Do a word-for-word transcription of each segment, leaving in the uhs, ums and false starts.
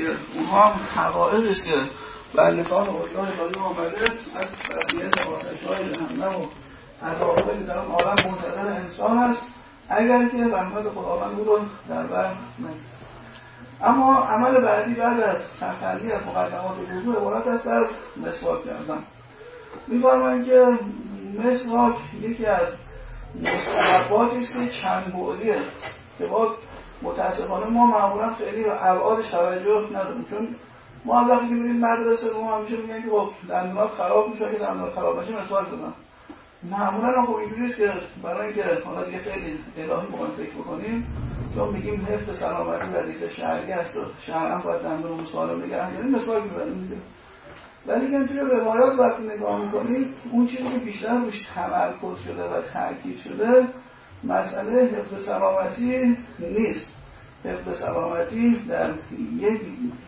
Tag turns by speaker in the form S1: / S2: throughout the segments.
S1: که اونها هم حقایقی است که بندگان اولیاء الهی آمده از تربیت آتش‌های جهنم و عذاب‌هایی که در اون عالم منتظر انسان است اگر که رحمت خداوند او رو در بر نگیرد. اما عمل بعدی بعد از تخلی از مقدمات وضو عبارت است از مسواک کردن. می‌فرمایند که مسواک یکی از مستحباتی است که چند بعدیه که باز متاسفانه ما معمولا خیلی به ابعادش توجه نداریم، چون ما از وقتی که میریم مدرسه ما همیشه میگن که خب دندونات خراب میشه، که دندونات خراب نشه مسواک بزن. معمولا خب اینجوریه که برای اینکه حالا دیگه خیلی الهی بخوایم فکر بکنیم، چون میگیم حفظ سلامتی وظیفه شرعی است و شرعاً باید دندون سالم نگه داریم مسواک می‌زنیم دیگه. ولی که توی روایات وقتی نگاه میکنید اون چیزی که بیشتر روش تمرکز شده و تاکید شده مسئله حفظ سلامتی نیست. حفظ سلامتی در یک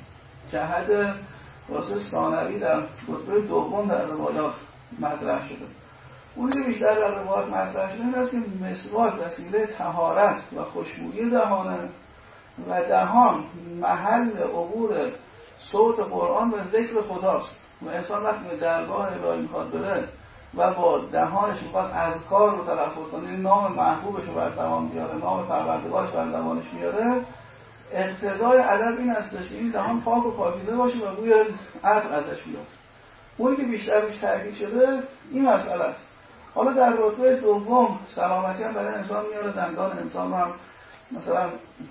S1: جهت واسه ثانوی در رتبه دوم در روایات مطرح شده. اونی که بیشتر در روایات مطرح شده این است که مسواک وسیله طهارت و خوشبویی دهانه و دهان محل عبور صوت قرآن و ذکر خداست و انسان وقتی به درگاه الهی میخواد بره و با دهانش میخواد اذکار رو تلفظ کنه، نام محبوبش رو بر زبان بیاره، نام پروردگارش بر زبانش میاره، اقتضای ادب این استش که این دهان پاک و پاکیزه باشه و بوی عطر ازش بیاد. اونی که بیشتر بیش تاکید شده این مسئله است. حالا در رتبه دوم سلامتی هم برای انسان میاره، دندان انسان هم مثلا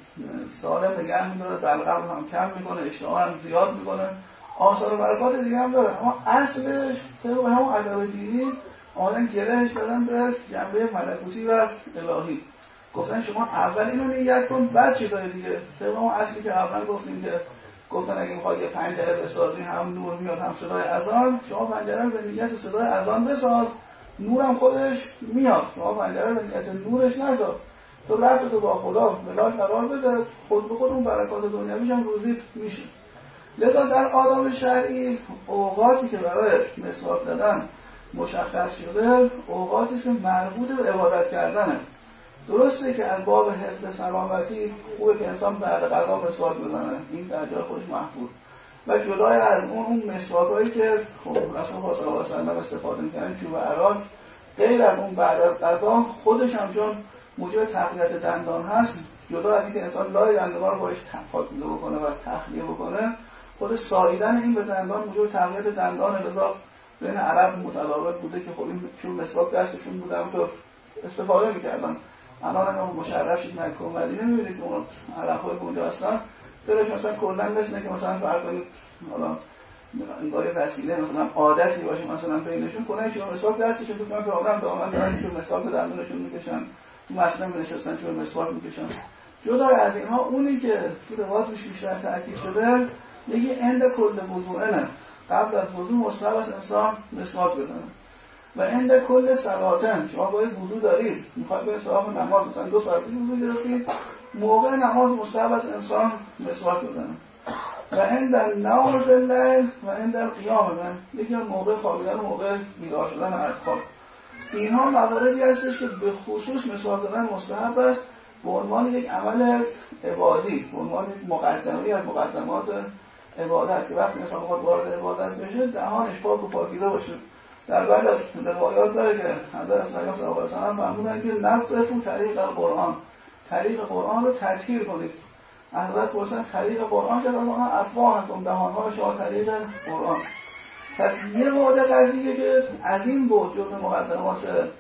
S1: سالم نگه می‌داره، بلغم هم کم میکنه، اشتها هم زیاد میکنه، آثار و برکات دیگه هم داره. اما اصلش طبق همون ادب دینی آدم گرهش دادن به جنبه ملکوتی و الهی. گفتن شما اول اینو نیت کن بعد چیزای دیگه. طبق اون اصلی که اول گفتیم که گفتن اگه میخوای یه پنجره بسازی هم نور میاد هم صدای اذان، شما پنجره رو به نیت صدای اذان بساز، نورم خودش میاد. شما پنجره رو به نیت نورش نساز. تو رفت تو با خدا ملاک قرار بده، خود به خود اون برکات دنیویش هم روزیت میشه. لذا در آداب شرعی اوقاتی که برای مسواک دادن مشخص شده اوقاتی است که مربوط به عبادت کردنه. درسته که از باب حفظ سلامتی خوبه که انسان بعد غذا مسواک بزنه، این در جای خودش محفوظ، و جدای از اون اون مسواکایی که خب رسول الله صلی الله علیه و سلم استفاده می‌کردن چوب عراق، غیر از اون بعد از غذا خودش هم چون موجب تقویت دندان هست، جدا از اینکه انسان لای دندان رو باش پاکیزه بکنه و تخلیه بکنه، خود ساییدن این به دندان موجب تقویت دندان، لذا بین عرب متداول بوده که خب این چون مسواک دستشون بوده همونطور استفاده می‌کردن. الان هم مشرف شید مکه و مدینه می‌بینید که اون عرب‌های که اونجا هستن دلش مثلا کلاً مثل که مثلا فرض کنید حالا انگار وسیله مثلا عادتی باشه مثلا بینشون کنه چون مسواک دستشون تو کام پرام دامن دارن که مسواک دندونشون میکشن، تو مثلا نشستن چون مسواک میکشن. جدا از اینها اونی که تو روایت روش بیشتر تاکید شده میگه عند کل وضوء، قبل از وضو مستحب است انسان مسواک بزنه و عند کل صلاتن، شما باید وضو دارید میخواید به سراغ نماز مثلا دو ساعت وضو گرفتید، موقع نماز مستحب است انسان مسواک بزنه و عند نوم الليل و عند القیام، یکی هم موقع خوابیدن و موقع بیدار شدن از خواب. اینها مواردی هستش که به خصوص مسواک زدن مستحب است به عنوان یک عمل عبادی، به عنوان یک مقدمه‌ای از مقدمات عبادت که وقتی انسان خود وارد عبادت بشه دهانش پاک و پاکیزه باشه. در بعد از روایات داره که حضرت پیامبر صلی الله علیه و سلم فرمودن که نطفو طریق القرآن، طریق قرآن رو تطهیر کنید. حضرت گفتن طریق قرآن چرا قرآن افواهتون، دهان‌ها شما طریق قرآن. پس یه بعد قضیه که از این بعد جزء مقدمات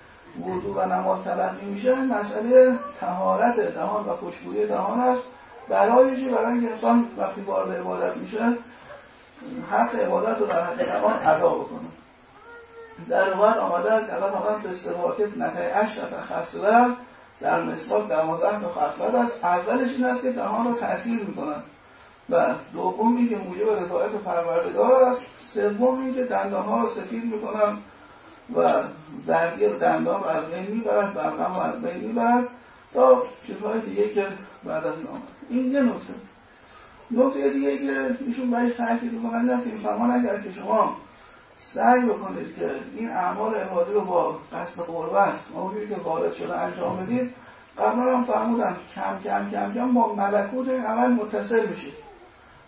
S1: وضو و نماز تلقی میشه مسئله طهارت دهان و خوشبویی دهان است. برای چی؟ برای اینکه انسان وقتی وارد عبادت میشه حق عبادت رو در حق دهان ادا بکنه. در روایت آمده است که الان آمدن به استفاکت نتای اشرف خصله در مسواک دوازده تا خصلت است. اولش این است که دهان رو تطهیر میکنن و دوم این که موجب رضایت پروردگار است، سوم این که دندانها رو سفید میکنن و زرگی دندان رو از بین میبرد، بلغم رو از بین میبرد تا چیزهای دیگه که بعد از این آمد. این یه نکته. نکته دیگه که ایشون باید تاکید میکنن این است که میفهمان اگر که شما سعی بکنید که این اعمال عبادی رو با قصد قربت اونجوری که وارد شده انجام بدید، قبلا هم فرمودن کم کم کم کم با ملکوت این عمل متصل میشید.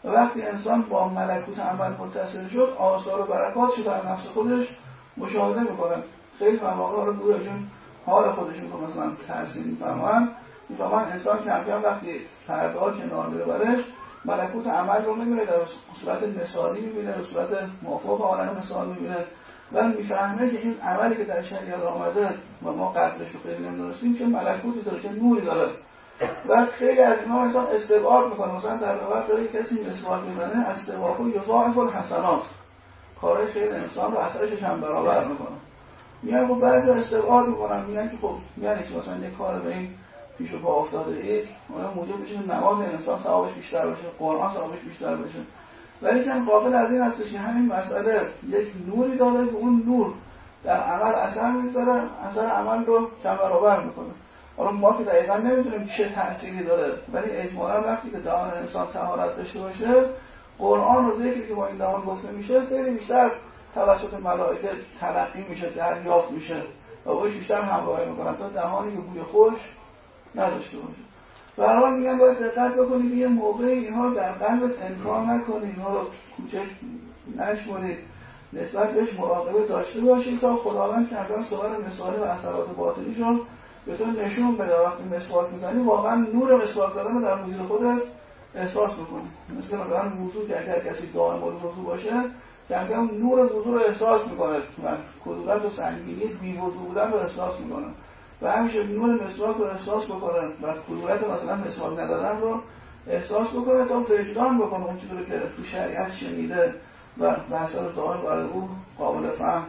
S1: و وقتی انسان با ملکوت عمل متصل شد آثار و برکاتش در نفس خودش مشاهده میکنه. خیلی مواقع رو بودشون حال خودشون رو مثلا تحسین میفهمن میفهمن انسان کم کم وقتی پرده ها کنار میره برش ملکوت عمل رو میبینه، در صورت مثالی میبینه، در صورت موافق عالم مثال میبینه و میفهمه که این عملی که در شریعت آمده و ما قدرش رو خیلی نمیدونستیم چه ملکوتی داره، چه نوری داره و خیلی از اینا انسان استبعاد میکنه. مثلا در واقع داره کسی مسواک میزنه استبعاد و یضاعف الحسنات، کارهای خیلی انسان رو اثرش هم برابر میکنه. میگن خب بعضی استبعاد میکنن، میگن که خب یعنی که مثلا یک کار به این پیش و پا افتاده اید موجب بشه نماز انسان ثوابش بیشتر بشه، قرآن ثوابش بیشتر بشه، ولی کن قابل از این هستش که همین مسئله یک نوری داره که اون نور در عمل اثر میذاره، اثر عمل رو کم برابر میکنه. حالا ما که دقیقا نمیدونیم چه تأثیری داره، ولی اجمالا وقتی که دهان انسان طهارت داشته باشه قرآن و ذکری که با این دهان گفته میشه خیلی بیشتر توسط ملائکه تلقی میشه، دریافت میشه و باش بیشتر همراهی میکنن تا دهانی که بوی خوش نداشته باشه. به هر حال میگن باید دقت بکنید یه موقعی اینها در قلبت انکار نکنید، اینها رو کوچک نشمرید، نسبت بهش مراقبه داشته باشید تا خداوند که اگر صور مثالی و اثرات باطنیش رو به تو نشون بده. وقتی مسواک میکنی واقعا نور مسواک دادن رو در وجود خودت احساس میکنی. مثل مثلا وضو که اگر کسی دائم الوضو باشه کم کم نور وضو رو احساس میکنه و کدورت و سنگینی بی وضو بودن رو احساس میکنه و همیشه نور مسواک رو احساس بکنه و کدورت مثلا مسواک ندادن رو احساس بکنه تا وجدان بکنه اون چیزی که تو شریعت شنیده و بحثا رو ظاهر برای او قابل فهم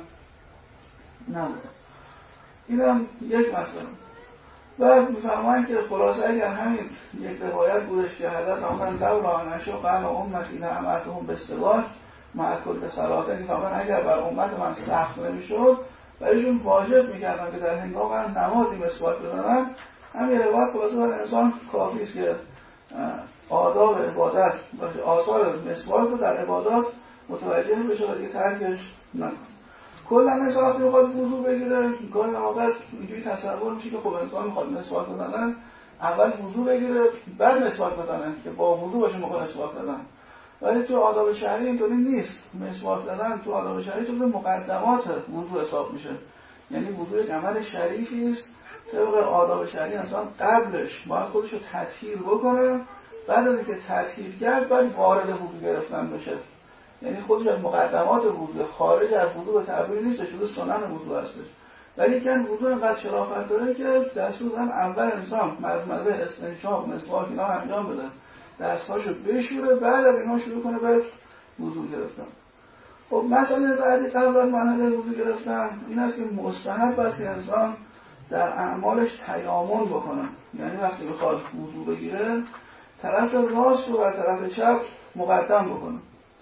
S1: نبوده. اینم یک مسئله. و میفرمایند که خلاصه اگر همین یک روایت بودش که حضرت آمدن لولا ان اشق علی امتی لامرتهم باستواک مع کل صلات، که فقط اگر بر امت من سخت نمیشد برایشون واجب میکردن که در هنگام نمازی مسواک بزنن. همین روایت خلاصه بر انسان کافی است که آداب عبادت و آثار مسواک رو در عبادات متوجه بشه و دیگه ترکش نکنه. کلا انسان وقتی میخواد وضو بگیره گاهی مواقع اینجوری تصور میشه که خب انسان میخواد مسواک بزنه اول وضو بگیره بعد مسواک بزنه که با وضو باشه موقع مسواک زدن، ولی تو آداب شرعی اینطوری نیست. مسواک زدن تو آداب شرعی جزو مقدمات وضو حساب میشه، یعنی وضو یک عمل شریفی است. طبق آداب شرعی انسان قبلش باید خودش رو تطهیر بکنه، بعد از اینکه تطهیر کرد بعد وارد وضو گرفتن بشه. یعنی خودش از مقدمات وضو، خارج از وضو به تعبیر نیستش، جزو سنن وضو هستش. ولی که وضو اینقدر شرافت داره که دستور دادن اول انسان مضمضه، استنشاق، مسواک اینا انجام بده، دستاشو بشوره، بعد از اینا شروع کنه به وضو گرفتن. خب مسئله بعدی قبل از مرحله وضو گرفتن این است که مستحب است که انسان در اعمالش تیامن بکنه، یعنی وقتی بخواد وضو بگیره طرف راست رو بر طرف چپ مقدم بکنه.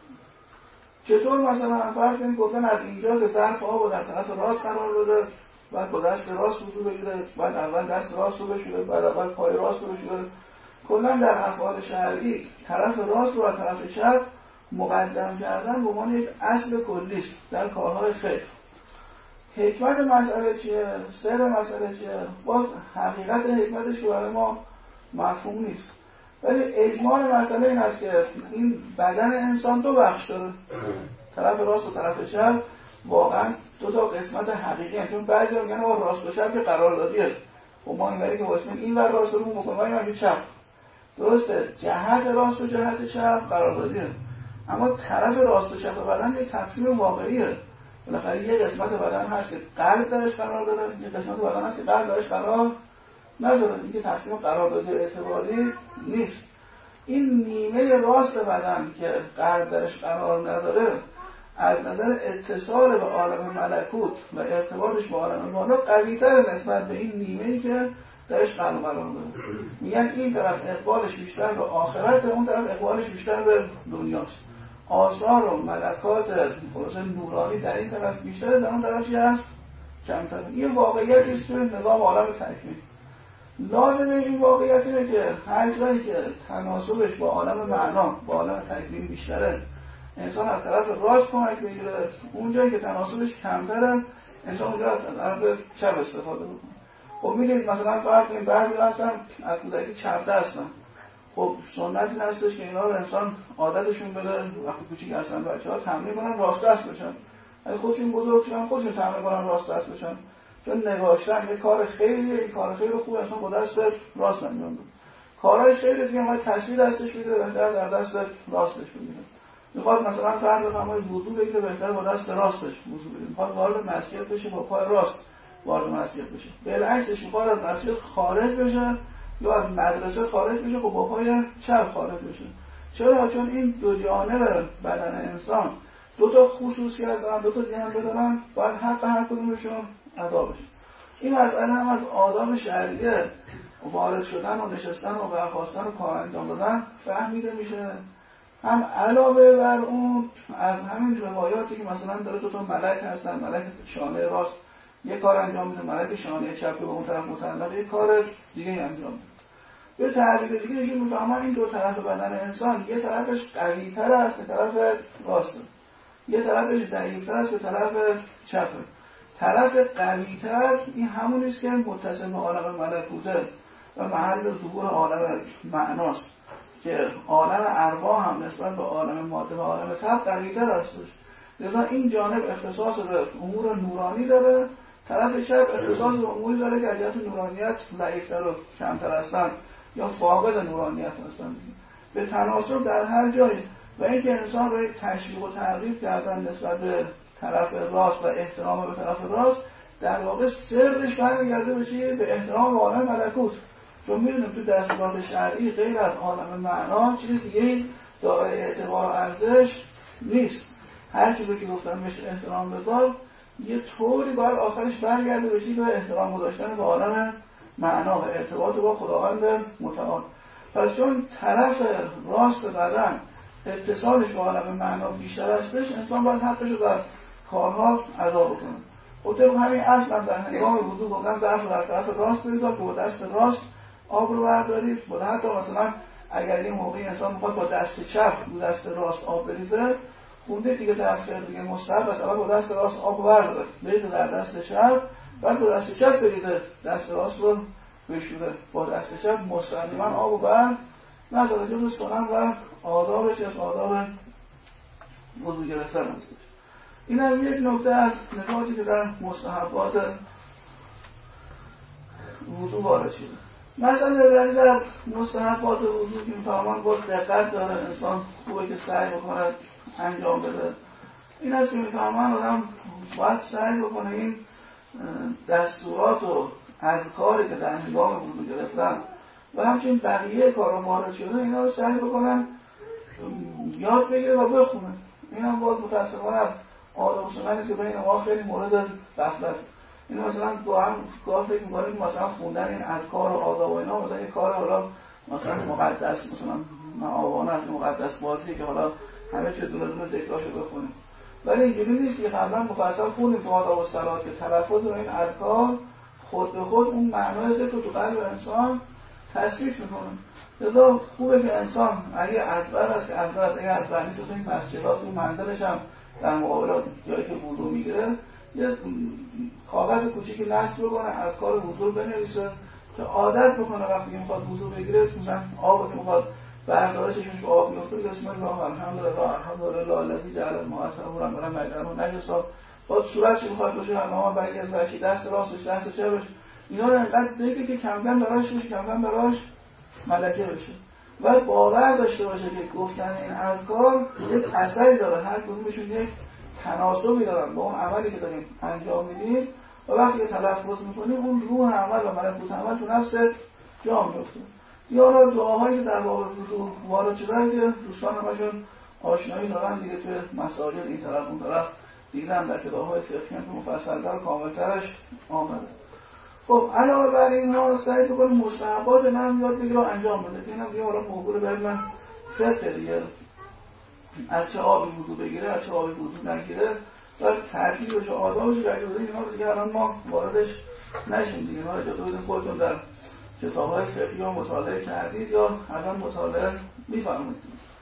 S1: چطور؟ مثلا فرض کنید گفتن از اینجا که ظرف آب رو در طرف راست قرار بده، بعد با دست راست وضو بگیره، بعد اول دست راست رو بشوره، بعد اول پای راست رو بشوره. کلا در افعال شرعی طرف راست رو از طرف چپ مقدم کردن به عنوان یک اصل کلی است در کارهای خیر. حکمت مسئله چیه؟ سر مسئله چیه؟ باز حقیقت حکمتش که برای ما مفهوم نیست، ولی اجمال مسئله این است که این بدن انسان دو بخش داره، طرف راست و طرف چپ واقعا دو تا قسمت حقیقی هست. چون بعضی میگن آقا راست و چپ قراردادیه، خب ما اینوری که واسه این ور راست رو بکنیم ما این چپ، درسته جهت راست و جهت چپ قراردادیه، اما طرف راست و چپ بدن یک تقسیم واقعیه. بالاخره یه قسمت بدن هست که قلب درش قرار داره، یه قسمت بدن هست که قلب درش قرار نداره، دیگه تقسیم قراردادی اعتباری نیست. این نیمه راست بدن که قلب درش قرار نداره از نظر اتصال به عالم ملکوت و ارتباطش با عالم بالا قوی‌تر نسبت به این نیمه‌ای که درش قلب قرار داره. میگن این طرف اقبالش بیشتر به آخرت، اون طرف اقبالش بیشتر به دنیاست. آثار و ملکات خلاص نورانی در این طرف بیشتره، در اون طرفی هست کمتر. این واقعیتی است توی نظام عالم تکوین. لازمه این واقعیت اینه که هر جایی که تناسبش با عالم معنا با عالم تکوین بیشتره انسان از طرف راست کمک بگیره، اون جایی که تناسبش کمتره انسان اونجا از طرف چپ استفاده بکنه. خب میگید مثلا فرض کنید بعضی هستن از کودکی چپ دستن، خب سنتی هستش که اینا رو انسان عادتشون بده وقتی کوچیک هستن بچه‌ها تمرین کنن راست دست بشن. اگه خودشون بزرگ شدن خودشون تمرین کنن راست دست بشن. چون نگاشتن یه کار خیلی این کار خیلی خوب اصلا با دست راست انجام بده. کارهای خیلی دیگه ما تصویر دستش میده بهتر در دست راستش بگیره. میخواد مثلا فرض بفرمایید وضو بگیره بهتر با دست راستش وضو بگیره. میخواد وارد مسجد بشه با پای راست وارد مسجد بشه. بالعکسش میخواد از مسجد خارج بشه یا از مدرسه خارج بشه خب با پای چپ خارج بشه. چرا؟ چون این دو جانب بدن انسان دو تا خصوصیت دارن، دو تا جنبه دارن، باید حق هر کدومشون ادا بشه. این مسئله هم از آداب شرعیه وارد شدن و نشستن و برخاستن و کار انجام دادن فهمیده میشه. هم علاوه بر اون از همین روایاتی که مثلا داره دو تا ملک هستن، ملک شانه راست یه کار انجام میده، ملک شانه چپ به اون طرف متعلق یه کار دیگه انجام میده. به تعبیر دیگه ایشون میفهمن این دو طرف بدن انسان یه طرفش قوی‌تر است به طرف راست، یه طرفش ضعیف‌تر است به طرف چپ. طرف قوی‌تر این همون است که متصل به عالم ملکوته و محل ظهور عالم معناست که عالم ارواح هم نسبت به عالم ماده و عالم طبع قوی‌تر هستش. لذا این جانب اختصاص به امور نورانی داره، طرف چپ اختصاص به اموری داره که از جهت نورانیت ضعیف‌تر و کمتر هستن یا فاقد نورانیت هستن. به تناسب در هر جایی و اینکه انسان رو تشویق و ترغیب کردن نسبت به طرف راست و احترام به طرف راست در واقع سرش برمیگرده به چیه؟ به احترام عالم ملکوت. چون می‌دونیم تو دستورات شرعی غیر از عالم معنا چیز دیگه دارای اعتبار و ارزش نیست. هر چیزی که گفتم مثل احترام بذار یه طوری باید آخرش برگرده به چیه؟ به احترام گذاشتن به عالم معنا و ارتباط با خداوند متعال. پس چون طرف راست بدن اتصالش به عالم معنا بیشتر هستش انسان باید حقش رو در کارها ادا بکنه. خب طبق همین اصل هم در هنگام وضو گفتن دست در طرف راست بریزید که با دست راست آب رو بردارید. بود حتی مثلا اگر این موقعی انسان میخواد با دست چپ رو دست راست آب بریزه خونده دیگه تفسیر دیگه مستحب است اول با دست راست آب رو برداره بریزه در دست چپ بعد با دست چپ بریزه دست راست رو بشوره. با دست چپ مستقیما آب رو بر نداره جلوش کنن و آدابش از آداب وضو گرفتن هستش. این هم یک نکته از نکاتی که در مستحبات وضو وارد شده. مثلا برای در مستحبات وضو که میفهمان با دقت داره انسان خوبه که سعی بکنه انجام بده. این است که میفهمان آدم باید سعی بکنه این دستورات و اذکاری که در هنگام وضو گرفتن و همچنین بقیه کارا وارد شده اینا رو سعی بکنن یاد بگیره و بخونه. این هم باید متاسفانه آداب سنت که بین ما خیلی مورد غفلت. این مثلا دو هم کار فکر می‌کنیم مثلا خوندن این اذکار و آداب و اینا مثلا یه کار حالا مثلا مقدس مثلا معاونه از مقدس بازی که حالا همه چیز دونه دونه ذکراشو بخونیم. ولی اینجوری نیست که قبلا مفصل خوندیم تو آداب و صلات که تلفظ این اذکار خود به خود اون معنای ذکر تو قلب انسان تصریف میکنه. لذا خوبه که انسان اگه ازبر است که ازبر است اگه ازبر نیست تو این مسجدات تو منزلش هم در مقابلات جایی که وضو میگیره یه کاغذ کوچیکی نصب بکنه از کار وضو بنویسه که عادت بکنه وقتی که میخواد وضو بگیره مثلا آب که میخواد برداره چشمش به آب میفته بسم الله الحمدلله الحمدلله الذی جعل الماء طهورا و لم یجعله نجسا با صورتش میخواد باشه همه برگه از بچی دست راستش دست چپش اینا رو انقدر بگه که کم کم براش بشه کم کم براش ملکه بشه و باور داشته باشه که گفتن این اذکار یک اثری داره هر کدومشون یک تناسبی دارن با اون عملی که داریم انجام میدیم و وقتی که تلفظ میکنیم اون روح عمل و ملکوت عمل تو نفس جا میفته. یا حالا دعاهایی که در باب وضو وارد شدن که دوستان همشون آشنایی دارن دیگه توی مساجد این طرف اون طرف دیدن در کتاب‌های فقهی که مفصل‌تر و کامل‌ترش آمده. خب علاوه بر اینها سعی بکنیم مستحبات نرم یاد بگیره و انجام بده. اینم دیگه حالا موضوع به علم فقه دیگه از چه آبی وضو بگیره از چه آبی وضو نگیره و ترتیبش و آدابش رو اجازه بدیم. اینا رو دیگه الان ما واردش نشیم دیگه. اینا رو اجازه بدیم خودتون در کتاب‌های فقهی رو مطالعه کردید یا الان مطالعه می‌فرمایید.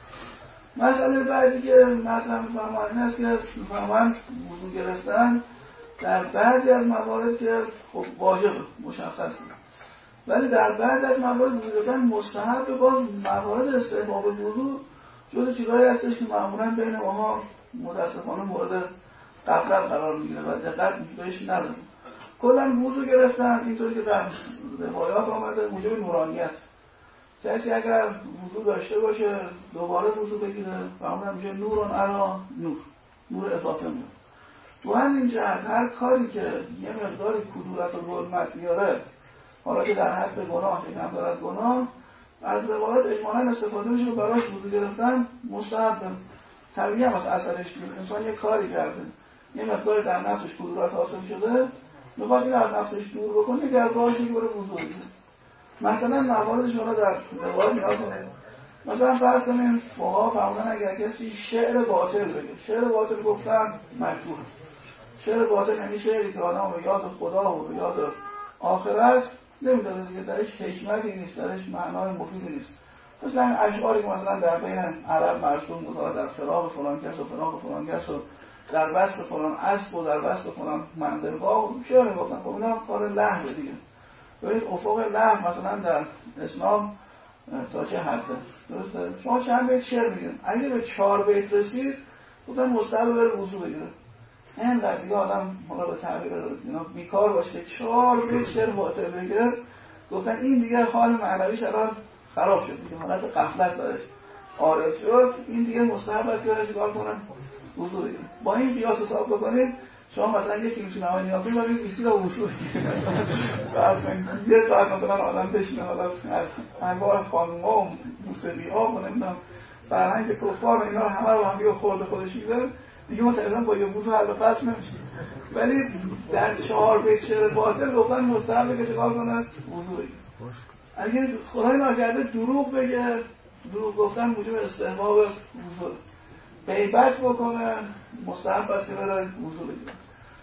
S1: مسئله بعدی که مطرح می‌فرمایید این است که می‌فرمایند وضو گرفتن در بعضی از موارد که خب واجب مشخصه ولی در بعد از موارد وضو گرفتن مستحب باز موارد استحباب وضو جز چیزایی هستش که معمولا بین ماها متاسفانه مورد غفلت قرار میگیره و دقت بهش نداریم. کلا وضو گرفتن اینطوری که در روایات آمده موجب نورانیت. کسی اگر وضو داشته باشه دوباره وضو بگیره معمولا میشه نورون علا نور، نور اضافه میاد. تو همین جهت هر کاری که یه مقداری کدورت و ظلمت بیاره، حالا که در حد گناه که کم دارد گناه، از روایات اجمالاً استفاده میشه برای وضو گرفتن مستحب. طبیعی هم از اثرش میاد. انسان یه کاری کرده، یه مقداری در نفسش کدورت حاصل شده، میخواد این از نفسش دور بکنه که از راهش میگه بره وضو بگیره. مثلا مواردش حالا در روایات نگاه کنید. مثلا فرض کنید فقها فرمودن اگر کسی شعر باطل بگه، شعر باطل گفتن مکروه. شعر باطل یعنی شعری که آدم به یاد خدا و به یاد آخرت نمیدونه دیگه، درش حکمتی نیست، درش معنای مفیدی نیست. مثلا این اشعاری که مثلا در بین عرب مرسوم بوده، در فراق فلان کس و فراق فلان کس و در وصف فلان اسب و در وصف فلان منزلگاه شعر گفتن. خب اینا کار لهو دیگه. ببینید افق لهو مثلا در اسلام تا چه حده؟ درسته؟ شما چند بیت شعر میگن، اگه به چهار بیت رسید گفتن مستحب بره وضو بگیره. اینقدر دیگه آدم حالا به تعبیر اینا بیکار باشه که چهار بیت شعر باطل بگه، گفتن این دیگه حال معنویش الان خراب شد دیگه، حالت غفلت داره عارض شد، این دیگه مستحب است که برای چیکار کنن؟ وضو بگیره. با این قیاس حساب بکنید شما مثلا یک فیلم سینمایی نگاه کنید ببینید ایسی رو وضو بگیره. یه ساعت مثلا آدم بشینه، حالا انواع خانم‌ها و موسیقی‌ها و نمیدونم فرهنگ کفار اینا همه رو هم دیگه خورده خودش می‌ذاره دیگه، ما تقریبا با یه وضو حل و فصل نمیشه. ولی در چهار بیت شعر باطل گفتن مستحب که چیکار کنه؟ وضو بگیره. اگه خدای ناکرده دروغ بگه، دروغ گفتن موجب استحباب وضو، غیبت بکنه مستحب است که بره وضو بگیره،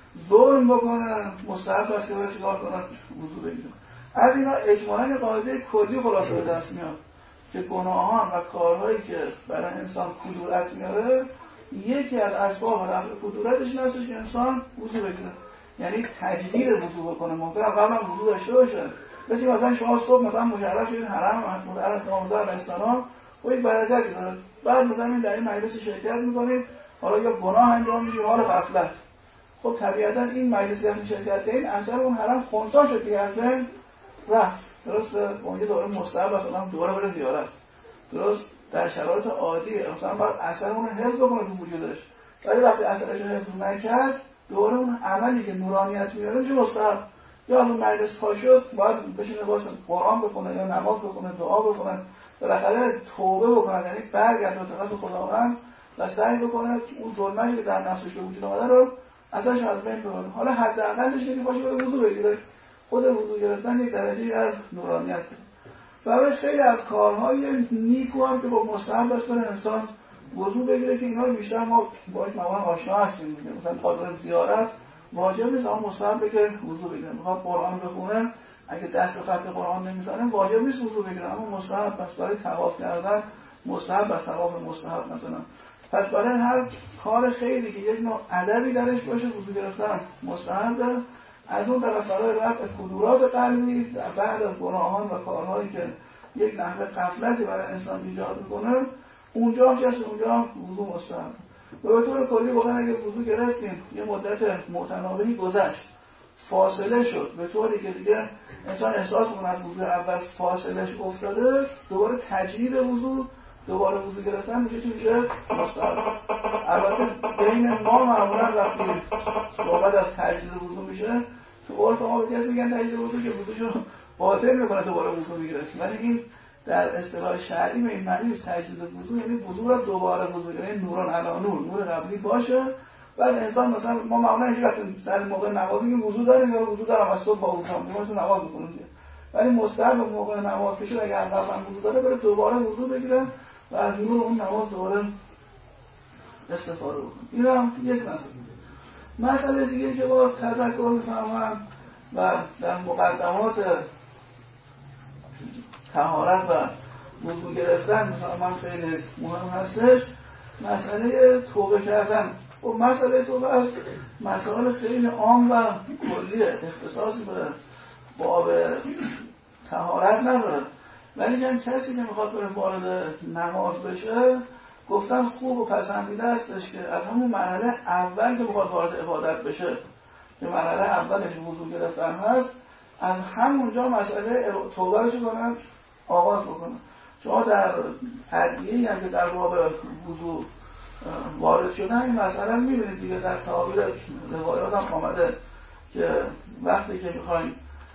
S1: ظلم بکنه مستحب است که بره چیکار کنه؟ وضو بگیره. از اینا اجمالاً قاعده کلی خلاصه به دست میاد که گناهان و کارهایی که برای انسان کدورت میاره، یکی از اسباب رفع کدورتش این هستش که انسان وضو بگیره، یعنی تجدید وضو بکنه. ممکنه قبلا وضو داشته باشه، مثل مثلا شما صبح مثلا مشرف شدید حرم محمود علی آموزگار اسلام و یک برکتی داره، بعد مثلا در این مجلس شرکت میکنید، حالا یا گناه انجام میشه یا غفلت. خب طبیعتا این مجلس که شرکت کردین اثر اون حرم خنثی شد دیگه، اصلا رفت. درسته؟ اون یه دوره مستحب است آدم دوباره بره زیارت. درست در شرایط عادی مثلا باید اثر اون حفظ بکنه تو وجودش، ولی وقتی اثرش حفظ نکرد دوباره اون عملی که نورانیت میاره میشه مستحب. یا اون مجلس پا شد باید بشینه واسه قرآن بخونه یا نماز بخونه، دعا بکنه، بالاخره توبه بکنه، یعنی برگرده به طرف خداوند و سعی بکنه اون ظلمتی که در نفسش به وجود اومده رو ازش از بین ببره. حالا حداقلش اینه که باشه بره وضو بگیره. خود وضو گرفتن یک درجه از نورانیت. برای خیلی از کارهای نیکو هم که با مستحب است کنه انسان وضو بگیره که اینا بیشتر ما باید معمولا آشنا هستیم دیگه. مثلا حاضر زیارت واجب نیست اما مستحب که وضو بگیره. میخواد قرآن بخونه اگه دست به خط قرآن نمیزنه واجب نیست وضو بگیره، اما مستحب پس برای طواف کردن مستحب است، طواف مستحب مثلا. پس برای هر کار خیلی که یک نوع ادبی درش باشه وضو گرفتن مستحبه. از اون طرف برای رفع کدورات قلبی بعد از گناهان و کارهایی که یک نحوه غفلتی برای انسان ایجاد میکنه اونجا هم چیست اونجا وضو مستحب. و به طور کلی واقعا اگه وضو گرفتیم یه مدت معتنابهی گذشت فاصله شد به طوری که دیگه انسان احساس میکنه از وضو اول فاصلهش افتاده، دوباره تجدید وضو دوباره وضو گرفتن میشه چی میشه؟ مستحب. البته بین ما معمولا وقتی صحبت از تجدید وضو میشه تو عرف ما به کسی میگن تجدید وضو که وضوشو باطل میکنه دوباره وضو میگیره، ولی این در اصطلاح شرعی به این معنی نیست. تجدید وضو یعنی وضو رو دوباره وضو گیری، یعنی نوران علی نور، نور قبلی باشه. بعد انسان مثلا ما معمولا اینجوری وقتی سر موقع نماز میگیم وضو داریم یا وضو دارم از صبح با وضو میگیم نماز میکنیم، ولی مستحب موقع نماز کشید اگه قبلا وضو داره بره دوباره وضو بگیره و از نور اون نماز دوباره استفاده بکنه. این هم یک مسئله. مسئله دیگه که با تذکر میفهمم و در مقدمات طهارت و وضو گرفتن میفهمم خیلی مهم هستش مسئله توبه کردن. و مسئله توبه مسئله خیلی عام و کلیه، اختصاصی به باب طهارت نداره. ولی که کسی که میخواد بره وارد نماز بشه گفتن خوب و پسندیده استش که از همون مرحله اول که میخواد وارد عبادت بشه که مرحله اولش وضو گرفتن هست، از همونجا مسئله توبه رو کنن آغاز بکنن. شما در ادعیه‌ای هم که در باب وضو وارد شدن این مسئله میبینید دیگه، در تعابیر روایات هم آمده که وقتی که میخواین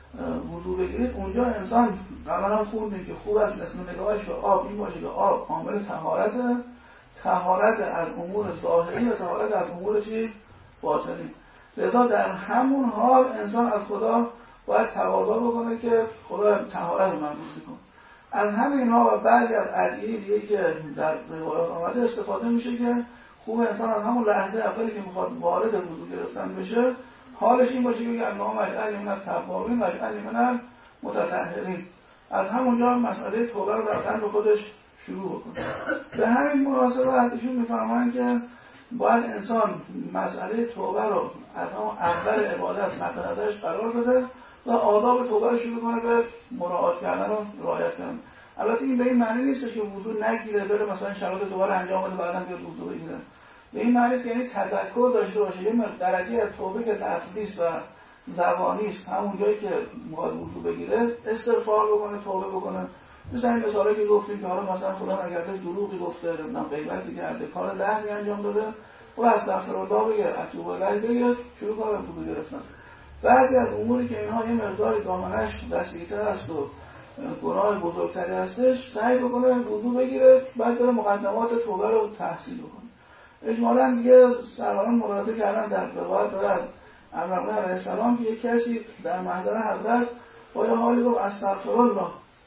S1: وضو بگیرید اونجا انسان قبلا هم خوندیم که خوب است مثل نگاهش به آب این باشه که آب عامل طهارته، طهارت از امور ظاهری و طهارت از امور چی؟ باطنی. لذا در همون حال انسان از خدا باید تواضع بکنه که خدا طهارت رو منظور میکنه. از همین ها و بعضی از ادعیه دیگه که در روایات آمده استفاده میشه که خوب انسان از همون لحظه اولی که میخواد وارد وضو گرفتن بشه حالش این باشه که اللهم اجعلنی من التوابین و اجعلنی من المتطهرین. از همونجا مسئله توبه رو در قلب خودش شروع بکنه. به همین مناسبت ایشون میفرمایند که باید انسان مسئله توبه رو از همون اول عبادت مد نظرش قرار بده و آداب توبه رو شروع کنه به مراعات کردن و رعایت کردن. البته این به این معنی نیست که وضو نگیره بره مثلا شرایط دوباره انجام بده بعداً بیاد وضو بگیره. به این معنی است که یعنی تذکر داشته باشه یه درجه از توبه که لفظی است و زبانی است، همون جایی که میخواد وضو بگیره استغفار بکنه، توبه بکنه. مثلا این مثالی که گفتیم که حالا مثلا فلان اگر دروغی گفته، نمیدونم غیبتی کرده، کار لغوی انجام داده، و استغفرالله بگه، اتوب الیه بگه، شروع کنه به وضو گرفتن. بعضی از اموری که اینها یه مقداری دامنش وسیع‌تر است و گناه بزرگتری هستش سعی بکنه وضو بگیره، بعد بره مقدمات توبه رو تحصیل بکنه. اجمالاً دیگه سروران مراجعه کردن در روایت دارد ابراهیم علیه السلام که یک کسی در محضر حضرت با یه حالی گفت استغفرالله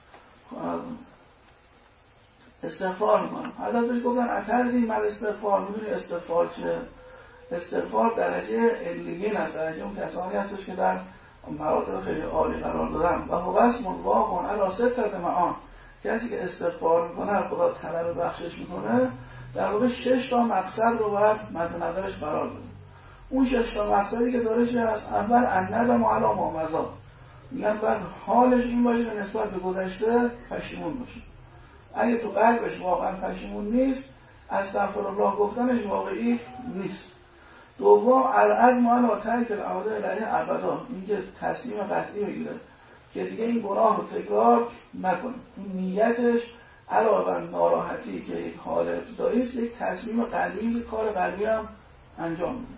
S1: استغفار میکنم. حضرت بهش گفتن اترضی من استغفار، میدونی استغفار چه؟ استغفار درجه علیین است، درجه اون کسانی هستش که در مراتب خیلی عالی قرار دارن و هو اسم واقع علی ستة معان. کسی که استغفار میکنه خدا طلب بخشش میکنه در واقع شش تا مقصد رو باید مد نظرش قرار بده. اون شش تا مقصدی که داره چه هست؟ اول الندم علی ما مضی، میگن بعد حالش این باشه که نسبت به گذشته پشیمون باشه. اگه تو قلبش واقعا پشیمون نیست استغفرالله گفتنش واقعی نیست. دوم العزم علی ترک العوده الیه ابدا، اینکه تصمیم قطعی بگیره که دیگه این گناه رو تکرار نکنه. این نیتش علاوه بر ناراحتی که یک حال ابتدایی است یک تصمیم قلبی، کار قلبی هم انجام میده.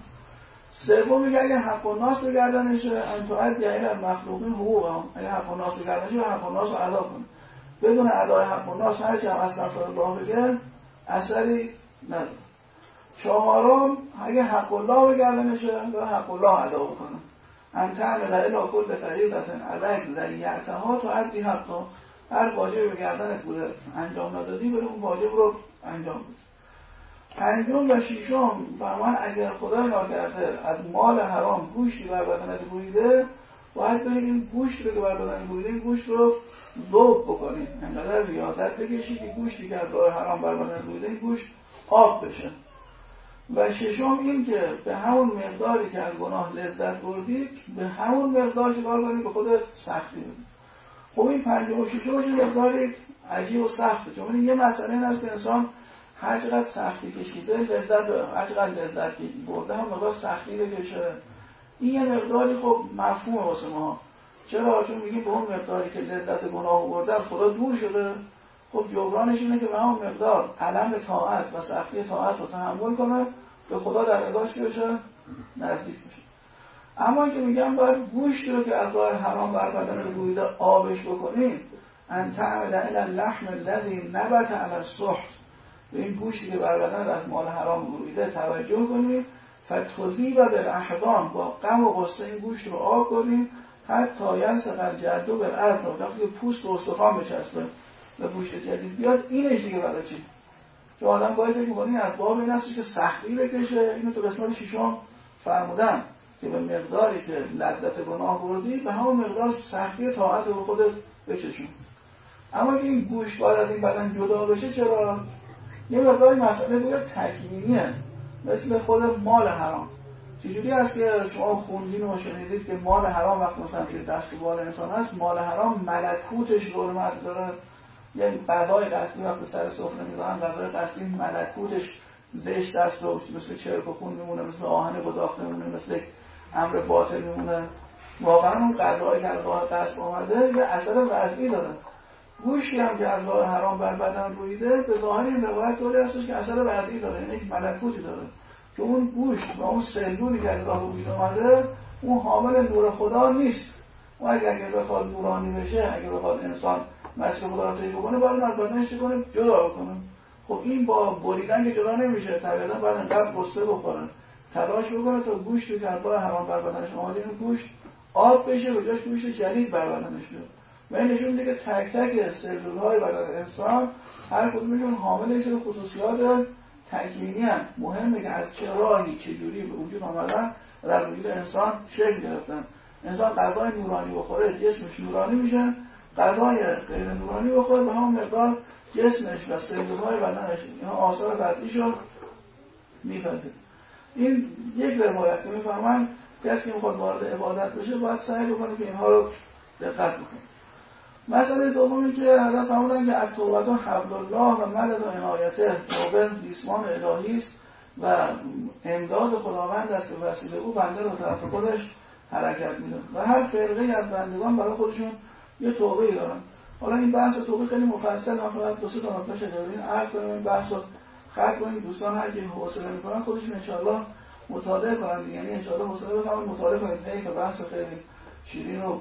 S1: سوم میگه اگه حق الناس به گردنشه انتوعد یعنی المخلوقین حقوق هم، اگه حق الناس به گردنشه حق الناس رو ادا کنه. بدون ادای حق الناس هرچی هم استغفرالله بگه اثری نداره. چهارم اگه حق الله به گردنشه داره حق الله ادا بکنه. انت عمل الی کل فریضة علیک ضیعتها تؤدی حقا، هر واجب به گردنت بوده انجام ندادی بره اون واجب رو انجام بده. پنجم و ششم فرمان اگر خدای ناکرده از مال حرام گوشتی بر بدنت بریده باید برید این گوشت رو که بر بدنت بریده این گوشت رو ذوب بکنید، انقدر ریاضت بکشید که گوشتی که از راه حرام بر بدنت بریده این گوشت آب بشه. و ششم این که به همون مقداری که از گناه لذت بردید به همون مقدار چیکار کنید به خودت سختی بدید. خب این پنجم و ششمش مقداری عجیب و سخته، چون این یه مسئله این است که انسان هر چقدر سختی کشیده لذت هر چقدر لذت برده هم مقدار سختی بکشه. این یه مقداری خب مفهومه واسه ما. چرا؟ چون میگیم به اون مقداری که لذت گناه برده از خدا دور شده، خب جبرانش اینه که به همون مقدار علم طاعت و سختی طاعت رو تحمل کنه به خدا در ازاش بشه نزدیک بشه. اما که میگم باید گوشت رو که از راه حرام بر بدن بریده آبش بکنیم ان تعمل الی اللحم الذی نبت علی السحت، به این گوشتی که بر بدن از مال حرام بریده توجه کنیم فتوزی و بالاحضان با غم و غصه این گوشت رو آب کنیم حتی ینسق الجلد بالعظم، وقتی پوست و استخوان بچسبه به گوشت جدید بیاد. اینش دیگه برای چی؟ که آدم گاهی فکر می‌کنه از باب این است که سختی بکشه. اینو تو قسمت ششم فرمودن که به مقداری که لذت گناه بردی به همون مقدار سختی طاعت رو خودت بچشون. اما که این گوشت باید از این بدن جدا بشه چرا؟ یه مقداری مسئله باید تکوینیه، مثل خود مال حرام. چجوری است که شما خوندین و شنیدید که مال حرام وقتی مثلا توی دست و بال انسان هست، مال حرام ملکوتش حرمت داره. یعنی غذای قصدی وقتی سر سفره میذارن، غذای قصدی ملکوتش زشت دست رو مثل چرک و خون میمونه، مثل آهن گداخته میمونه، مثل امر باطل میمونه. واقعا اون غذایی که از راه قصد آمده یه اثر وضعی داره. گوشتی هم که از راه حرام بر بدن رویده، به ظاهر این روایت طوری هستش که اثر وضعی داره، یعنی یک ملکوتی داره که اون گوشت و اون سلولی که از راه وجود اومده اون حامل نور خدا نیست. و اگر اگر بخواد نورانی بشه، اگر بخواد انسان مسیر خدا رو طی بکنه، باید از بدنش کنه جدا بکنه. خب این با بریدن که جدا نمیشه، طبیعتا باید انقدر قصه بخوره، تلاش بکنه تا گوشتی که از راه حرام بر بدنش اومده این گوشت آب بشه و جاش گوشت جدید بر بدنش بیاد. و این نشون میده که تک تک سلول‌های بدن انسان هر کدومشون حامل یه سری خصوصیات تکوینی هستند. مهمه که از چه راهی چه جوری به وجود آمدن و در وجود انسان شکل گرفتن. انسان غذای نورانی بخوره جسمش نورانی میشه، غذای غیر نورانی بخوره به همون مقدار جسمش و سلول‌های بدنش اینا آثار بدیشو میپذیره. این یک روایت که میفهمن کسی که میخواد وارد عبادت بشه باید سعی بکنه که اینها رو دقت بکنه. مسئله دومی که حضرت فرمودن که التوبه حبل الله و مدد و عنایته، توبه ریسمان الهی است و امداد خداوند است به وسیله او بنده رو طرف خودش حرکت میده و هر فرقه از بندگان برای خودشون یه توبه‌ای دارن. حالا این بحث توبه خیلی مفصل، من فقط دو سه تا نکته شدیم عرض کنم این بحث رو خط کنیم. دوستان هر کی حوصله میکنن خودشون ان شاءالله مطالعه کنن، یعنی ان شاءالله حوصله بکنن مطالعه کنید. حیف بحث خیلی شیرین و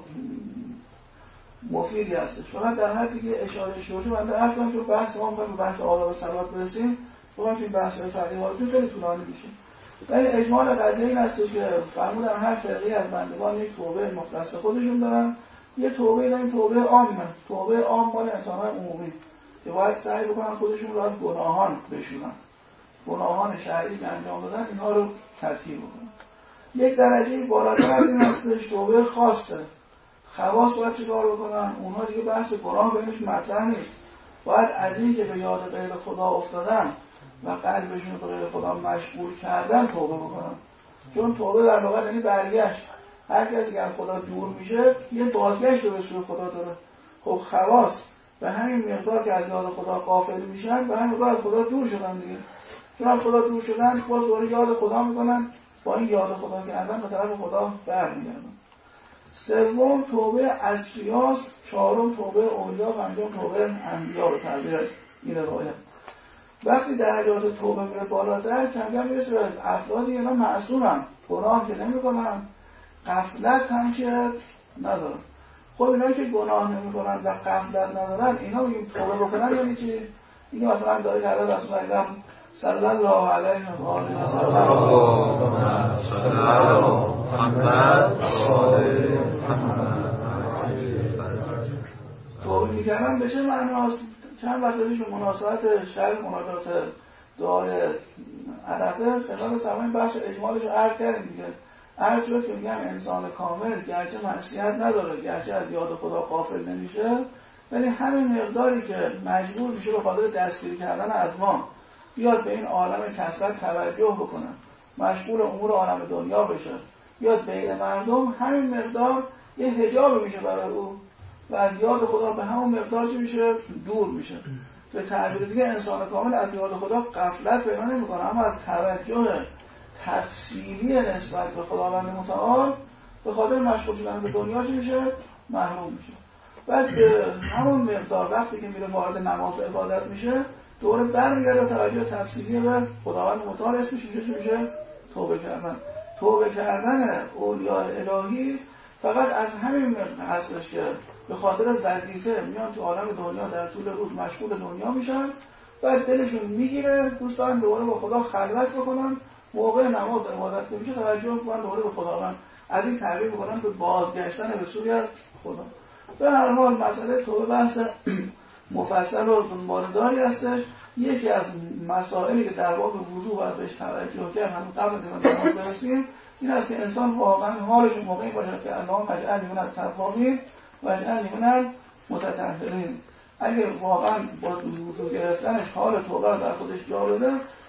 S1: مفیدی هستش. فقط در حدی که اشاره شده من در کنم که بحث ما می‌خوایم به بحث آداب و صلوات برسیم، بگم که این بحث‌های فرعی ها چون خیلی طولانی میشه. ولی اجمال قضیه این هستش که فرمودن هر فرقه از بندگان یک توبه مختص خودشون دارن. یه توبه دارن، توبه عامه، توبه عام مال انسان‌های عمومی که باید سعی بکنن خودشون رو از گناهان بشورن، گناهان شرعی که انجام دادن اینها رو تطهیر بکنن. یک درجه بالاتر از این هستش توبه خاصه. خواص باید چه کار بکنن؟ اونها دیگه بحث گناه بینش مطرح نیست. باید از این که به یاد غیر خدا افتادن و قلبشون به غیر خدا مشغول کردن توبه بکنن. چون توبه در واقع یعنی برگشت. هر کسی که از خدا دور میشه یه بازگشت رو به سوی خدا داره. خب خواص به همین مقدار که از یاد خدا غافل میشن، به همین مقدار از خدا دور شدن دیگه. چون از خدا دور شدن باز دوباره یاد خدا میکنن، با این یاد خدا کردن به طرف خدا برمیگردن. سوم توبه اشخاص، چهارم توبه اولیا، پنجم توبه انبیا به تعبیر این روایت. وقتی درجات توبه میره بالاتر کم کم میرسه به افرادی اینا معصومن، گناه که نمیکنن، غفلت هم که ندارن. خب اینا که گناه نمیکنن و غفلت ندارن اینا میگیم توبه بکنن یعنی چی؟ اینکه مثلا داره که حضرت رسول الله صلی الله علیه و آله و سلم توبه میکنن به چه معناست؟ چند وقت پیش به مناسبت شرح مناجات دعای عرفه خلال سماعین بحث اجمالش رو عرض کردیم دیگه. عرض شد که میگم انسان کامل گرچه معصیت نداره، گرچه از یاد خدا غافل نمیشه، ولی همین مقداری که مجبور میشه به خاطر دستگیری کردن از ما بیاد به این عالم کثرت توجه بکنه، مشغول امور عالم دنیا بشه، بیاد بین مردم، همین مقدار یه حجاب میشه برای او و از یاد خدا به همون مقدار چی میشه؟ دور میشه. به تعبیر دیگه انسان کامل از یاد خدا غفلت پیدا نمیکنه، اما از توجه تفصیلی نسبت به خداوند متعال به خاطر مشغول شدن به دنیا چی میشه؟ محروم میشه. بعد همون مقدار وقتی که میره وارد نماز و عبادت میشه دوباره برمیگرده توجه تفصیلی به خداوند متعال، اسمش میشه میشه توبه کردن. توبه کردن اولیاء الهی فقط از همین هستش که به خاطر وظیفه میان تو عالم دنیا در طول روز مشغول دنیا میشن، بعد دلشون میگیره دوستان دوباره با خدا خلوت بکنن، موقع نماز و عبادت که میشه توجه بکنن دوباره به خداوند، از این تعبیر بکنن به بازگشتن به سوی خدا. به هر حال مسئله توبه بحث مفصل و دنباله‌داری هستش. یکی از مسائلی که در باب وضو باید بهش توجه کرد همون قبل که نماز برسیم این است که انسان واقعا حالش موقعی باشه که اللهم اجعلنی من التوابین و اجعلنی من المتطهرین. اگه واقعا با وضو گرفتنش حال توبه در خودش جا بده،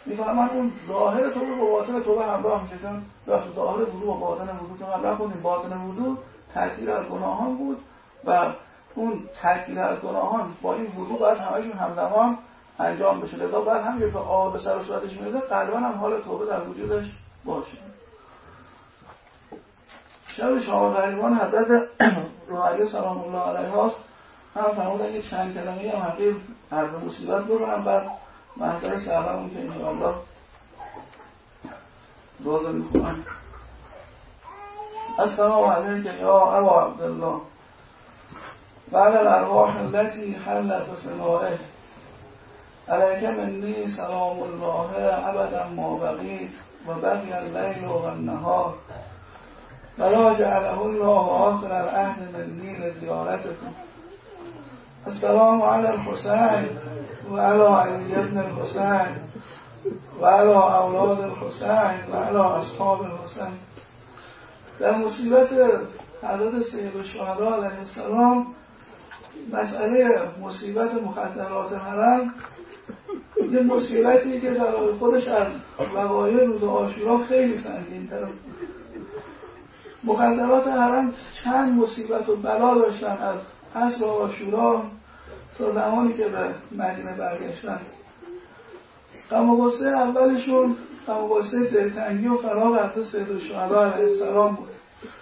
S1: میفرمان اون ظاهر توبه با باطن توبه همراه میشه، چون وقتی ظاهر وضو با باطن وضو تو همراه کنیم، باطن وضو تکفیر از گناهان بود و اون تکفیر از گناهان با این وضو باید همشون همزمان انجام بشه. لذا باید همینجور که آب به سر و صورتش میاد قلبا هم حال توبه در وجودش باشه. شب شام غریبان حضرت رعیه سلام الله علیها هم فرمودن یه چند کلمه‌ای هم حقیر عرض مصیبت بکنم، بعد محضر سهرمون که انشاءالله روزه میخونم. السلام علیک یا ابا عبدالله و علی الارواح التي حلت بفنائه علیک منی سلام الله ابدا ما بقیت و بقی اللیل و النهار ولا جعله الله آخر العهد منی لزیارتكم. السلام علی الحسین و علی علی ابن الحسین و علی اولاد الحسین و علی اصحاب الحسین. در مصیبت حضرت سید الشهدا علیه السلام مسئله مصیبت مخدرات حرم یه مصیبتی که در خودش از وقایع روز عاشورا خیلی سنگین‌تره. مخدرات حرم چند مصیبت و بلا داشتن از عصر عاشورا تا زمانی که به مدینه برگشتن. غم و غصه اولشون غم و غصه دلتنگی و فراق حضرت سید الشهدا علیه السلام بود.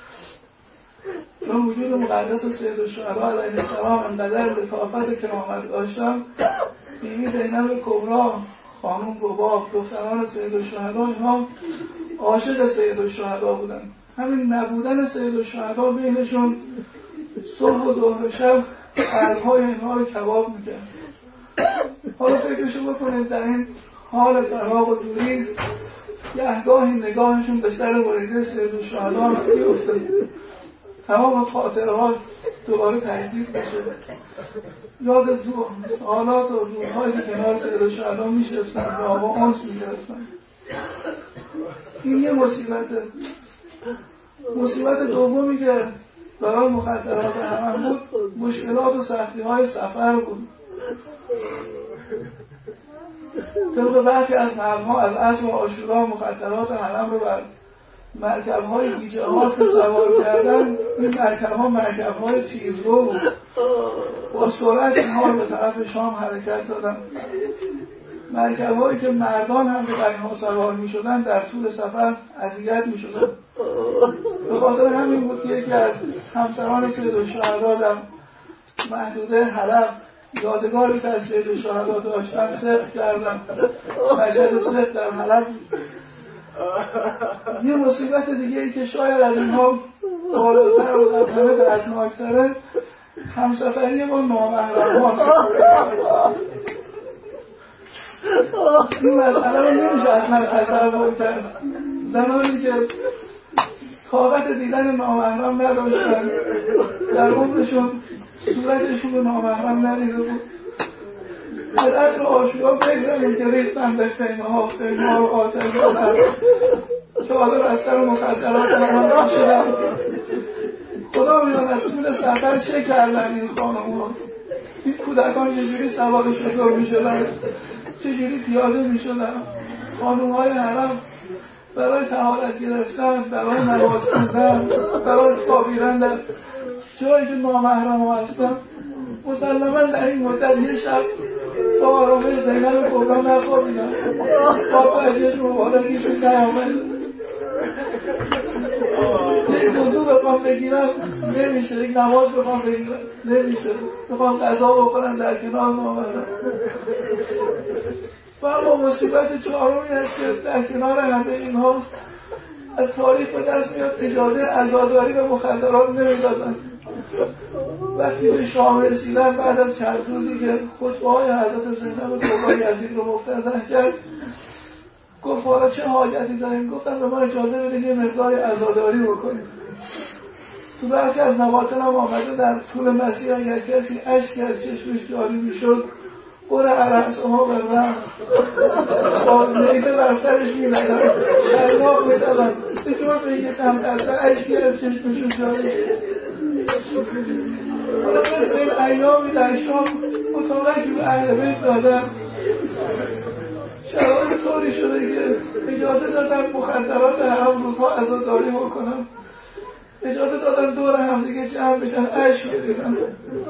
S1: چون وجود مقدس سید الشهدا علیه السلام انقدر لطافت کرامت داشتن، بیبی زینب کبری، خانم رباب، دختران سید الشهدا اینها عاشق سید الشهدا بودن. همین نبودن سید الشهدا بینشون صبح و ظهر شب قلب‌های اینها رو کباب میکرد. حالا فکرشو بکنید در این حال فراق و دوری گهگاهی نگاهشون به سر وریده سید الشهدا میفته، تمام خاطرات دوباره تجدید بشه، یاد حالات و روزهایی که کنار سید الشهدا میشستن و با انس میگرفتن. این یه مصیبته. مصیبت دومی که برای مخدرات حرم بود مشکلات و سختی های سفر بود. طبق برخی از نقل‌ها از عصر و عاشورا مخدرات حرم رو بر مرکب‌های بیجهات سوار کردن. این مرکب‌ها مرکب‌های تیزرو بود، با سرعت اینها به طرف شام حرکت دادن. مرکب‌هایی که مردان هم به اینها سوار می‌شدن در طول سفر اذیت می‌شدن. به خاطر همین بود که یکی از همسران سید الشهدا در محدوده حلب یادگاری که از سید الشهدا داشتن ثبت کردن. مشهد ثبت در حلب. یه مصیبت دیگه ای که شاید از اینها بالاتر و از همه دردناکتره همسفری با نامحرم هاست. این مسئله رو نمیشه اصلا تصور کرد. زمانی که طاقت دیدن نامحرم نداشتن، در عمرشون صورتشون رو نامحرم ندیده بود. از عصر عاشورا بگذاریم که ریختن به خیمه ها خیمه ها رو آتش دادن، چادر از سر مخدرات حرام کشیدن. خدا میدونه از طول سفر چه کردن این خانم ها. این کودکان چجوری سوار شتر میشدن، چجوری پیاده میشدن. خانم های حرم برای طهارت گرفتن، برای نماز خوندن، برای خوابیدن در جایی که نامحرم ها هستن، مسلما در این مدت یه شب تا آرامش زینب کبری نخوابیدن. با فرجش مبارکی تو نیامد. یک وضو بخوام بگیرم نمیشه، یک نماز بخوام بگیرم نمیشه، بخوام غذا بخورم در کنار نامحرم. و اما مصیبت چهارمی هست که در کنار همه اینها از تاریخ به دست میاد اجازه عزاداری به مخدرات نمیدادن. وقتی به شام رسیدن بعد از چند روزی که خطبه های حضرت زینب کبری یزید رو مفتضح کرد، گفت حالا چه حاجتی داریم؟ گفتن به ما اجازه بدید یه مقدار عزاداری بکنیم. تو برخی از مقاطع هم آمده در طول مسیر اگر کسی اشکی از چشمش جاری میشد قره عرصها بردن با نیزه بر سرش میدادن، شلاق میدادن به جور به یه چند درصد اشکی از چشمشون جاری. حالا مثل این ایامی در شام اتاقکی به اهل بیت دادن، شرایط طوری شده که اجازه دادن مخدرات هر روزها عزاداری بکنم، اجازه دادن دور هم دیگه جمع بشن عشق بریزن.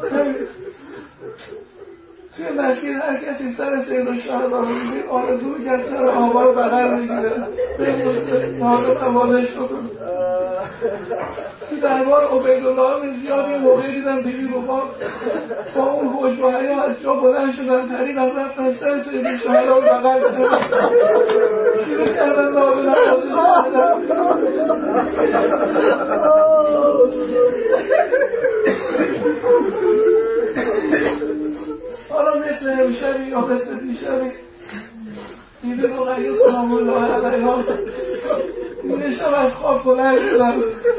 S1: توی مسیر هر کسی سر سید الشهدا رو میدید آرزو میکرد سر آقا رو بغل میگیره بموسته نازم حوالش بکن. تو دربار عبیدالله بن زیاد یه موقعی دیدم بیبی رفا با اون حجب و حیا از جا بلند شدن پریدن رفتن سر سید الشهدا رو بغل کردن شروع کردن نازم حوالش حالا مثل امشبی یا مثل دیشبی بیبی رقیه سلام الله علیها این شب از خواب بلند شدن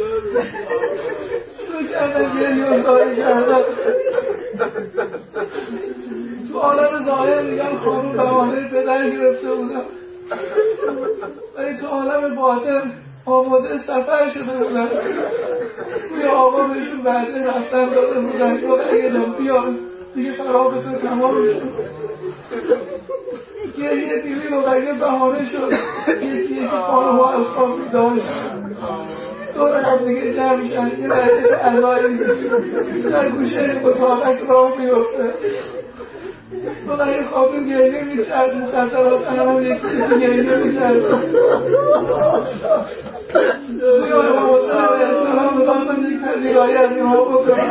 S1: شروع کردن گریه و زاری کردن. تو عالم ظاهر میگن خانون بهانه پدر گرفته بودن، ولی تو عالم باطن آماده سفر شده بودن. توی آقا بهشون بعده رفتن داده بودن که اگه دم بیاد دیگه فراغ تو تمام شد. گریه بیبی رقیه بهانه شد یکی یکی خانم ها از خواب بیدار شد، دور هم دیگه جمع میشن، یه مجلس علایی در گوشه اتاقک راه میفته. رقیه خوابون گریه میکرد، مخدرات هم یکی یکی گریه میکرد. توی آقا حسین علیه السلام میخواستم یک پذیرایی از اینها بکنم.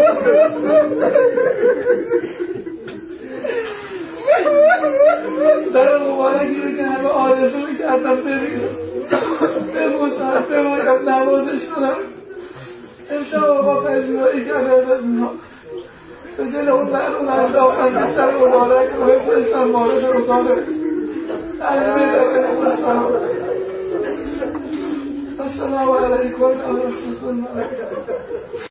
S1: در مبارکی رو که همه آرزو میکردم ببینم ببوسم ببایم نوازش کنم. امشب آقا پذیرایی کرده از اینها به دل اون مرون انداختن سر مبارک رو بفرستن وارد اتاق علمه در السلام. السلام علیکم و رحمت الله.